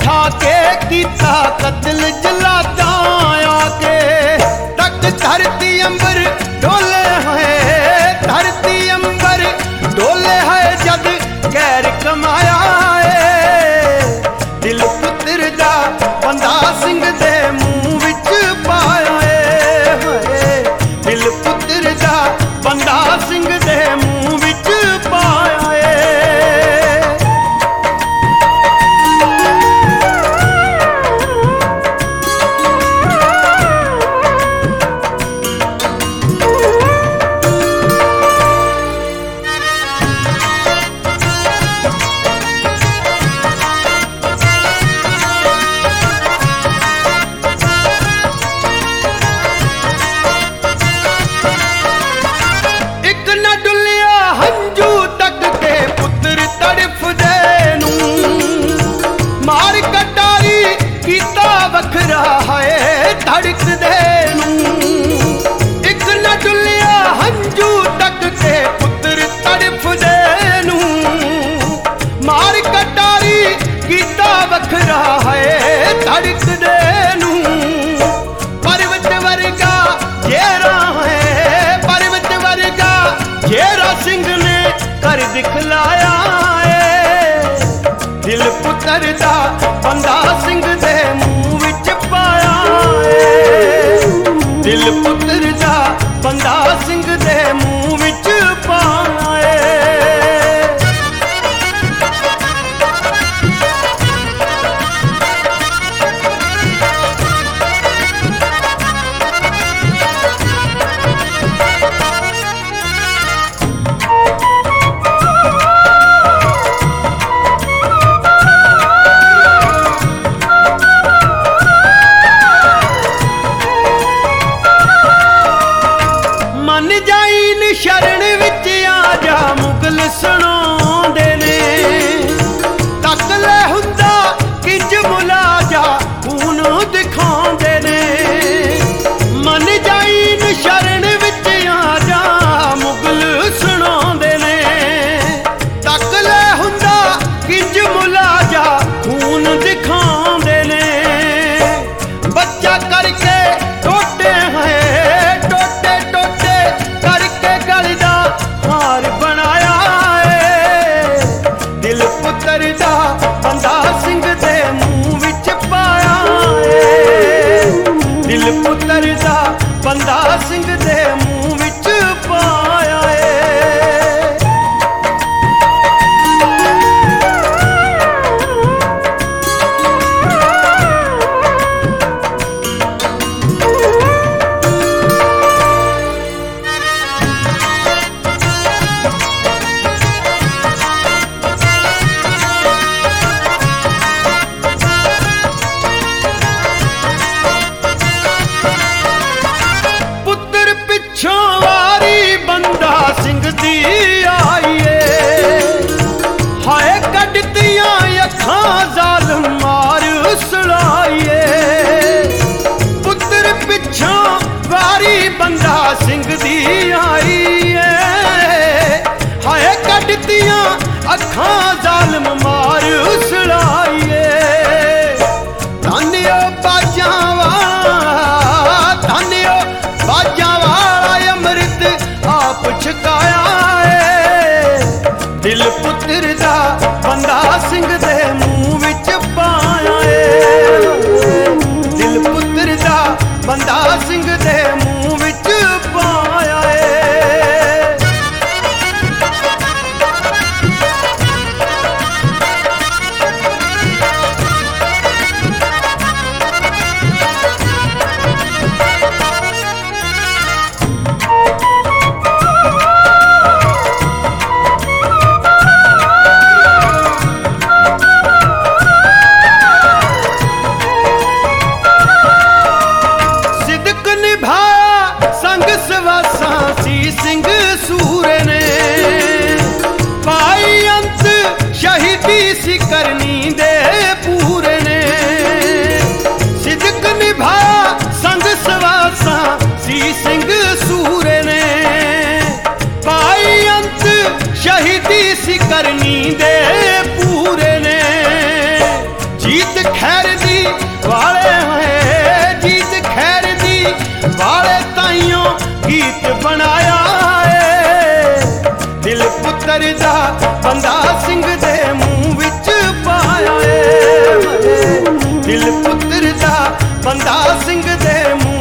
ठा के कीता कत्ल जलादा आके। तक धरती अंबर डोले है, धरती अंबर डोले है जद गैर कमाया है। दिल पुत्र दा बंदा सिंह दे मुंह विच पाया है। दिल पुत्र दा बंदा सिंह दे मुंह विच पाया है। धड़क दे एक न डुलिया हंजू तक के पुत्र तड़फ देनू। मार कटारी गीता बखरा है धड़क देनू। पर्वत वर्गा जेरा है, पर्वत वर्गा जेरा सिंह ने कर दिखलाया है। दिल पुत्र दा बंदा सिंह दे मुंह विच पाया। दिल पुत्र दा बंदा सिंह दे मुंह विच पाए। शरण विच आ जा मुगल सुनाउंदे ने। तक ले हुंदा किंज मुला जा खून दिखाउंदे ने। मन जाई शरण विच आ जा मुगल सुनाउंदे ने। तक ले हुंदा किंज मुला जा खून दिखाउंदे ने। बच्चा करके टोटे हैं, टोटे टोटे करके गलदा हार बनाया है। दिल पुत्र दा बंदा सिंह दे मुंह विच पाया है। दिल पुत्र दा बंदा सिंह दे मुंह विच पाया है। पुत्र जीत खैर दी वाले होए, जीत खैर दी वाले ताइयों गीत बनाया है। दिल पुत्र दा बंदा सिंह दे मुंह विच पाया है, दिल पुत्र दा बंदा सिंह दे मुंह